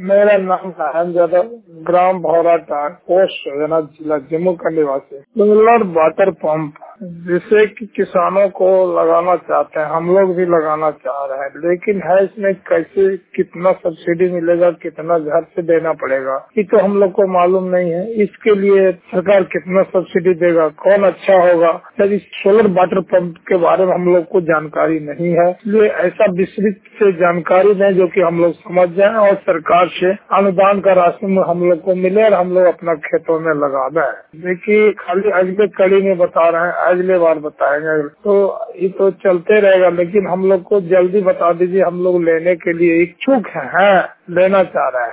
मेरा नाम नारायण यादव, ग्राम भौराटांड, पोस्ट योजना, जिला जम्मू का निवासी। सोलर वाटर पंप जिसे कि किसानों को लगाना चाहते हैं, हम लोग भी लगाना चाह रहे हैं, लेकिन है इसमें कैसे कितना सब्सिडी मिलेगा, कितना घर से देना पड़ेगा, ये तो हम लोग को मालूम नहीं है। इसके लिए सरकार कितना सब्सिडी देगा, कौन अच्छा होगा, यदि सोलर वाटर पंप के बारे में हम लोग को जानकारी नहीं है, इसलिए ऐसा विस्तृत से जानकारी दें जो कि हम लोग समझ जाएं और सरकार से अनुदान का राशि में हम लोग को मिले और हम लोग अपना खेतों में लगा दें। देखिए खाली अगले कड़ी में बता रहे हैं, अगले बार बताएंगे, तो ये तो चलते रहेगा, लेकिन हम लोग को जल्दी बता दीजिए, हम लोग लेने के लिए इच्छुक हैं, लेना चाह रहे हैं।